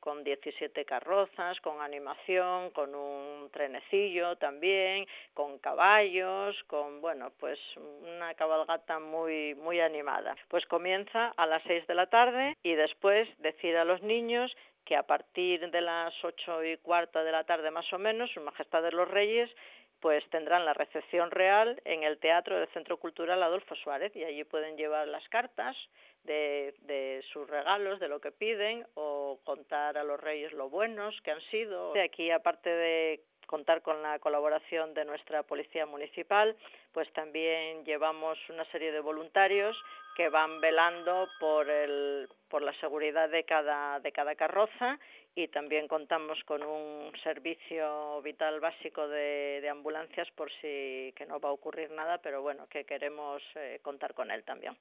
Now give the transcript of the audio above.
con 17 carrozas, con animación, con un trenecillo también, con caballos, con, bueno, pues una cabalgata muy, muy animada. Pues comienza a las 6 de la tarde y después decide a los niños que a partir de las 8:15 de la tarde más o menos, Su Majestad de los Reyes pues tendrán la recepción real en el Teatro del Centro Cultural Adolfo Suárez y allí pueden llevar las cartas de sus regalos, de lo que piden, o contar a los reyes lo buenos que han sido. Aquí, aparte de contar con la colaboración de nuestra Policía Municipal, pues también llevamos una serie de voluntarios que van velando por la seguridad de cada carroza, y también contamos con un servicio vital básico de ambulancias por si que no va a ocurrir nada, pero bueno, que queremos contar con él también.